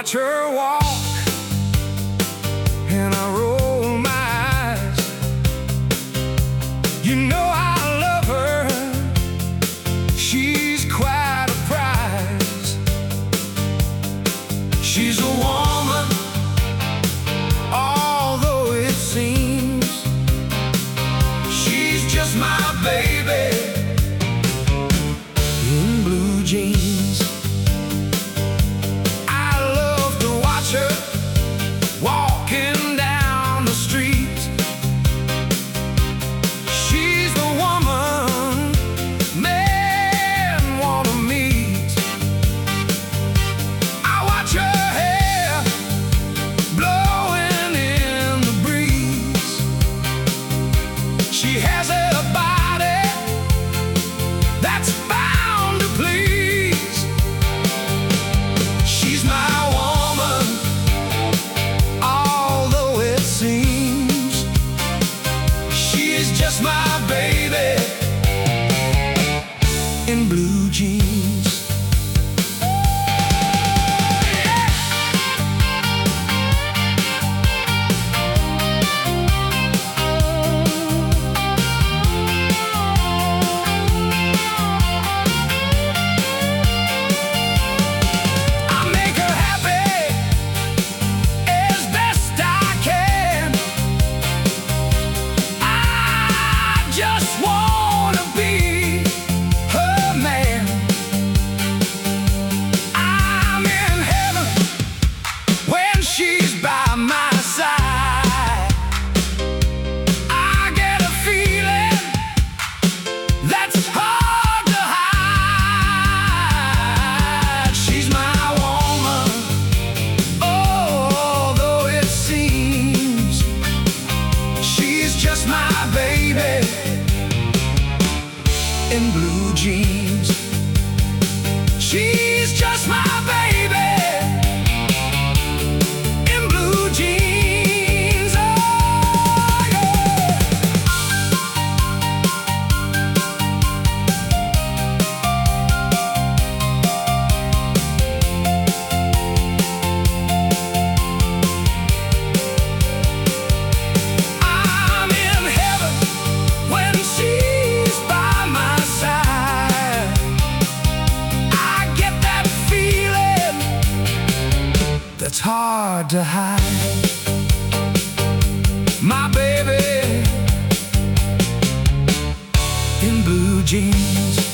watch her walk and I roll my eyes. You know I love her, she's quite a prize. She's a woman, although it seems she's just my baby in blue jeans. I love to watch her walking down the street. She's the woman men wanna meet. I watch her hair blowing in the breeze. She has a body that's bound to please. She's my woman, although it seems she's just my baby in blue jeans. I make her happy as best I can. I just wanna be her man. I'm in heaven when she's by my side. I get a feeling that's hard to hide. She's my woman, although it seems she's just my baby in blue jeans. She's just my baby in blue jeans. Oh, yeah. I'm in heaven when she's by my side. I get that feeling that's hard to hide. My baby in blue jeans.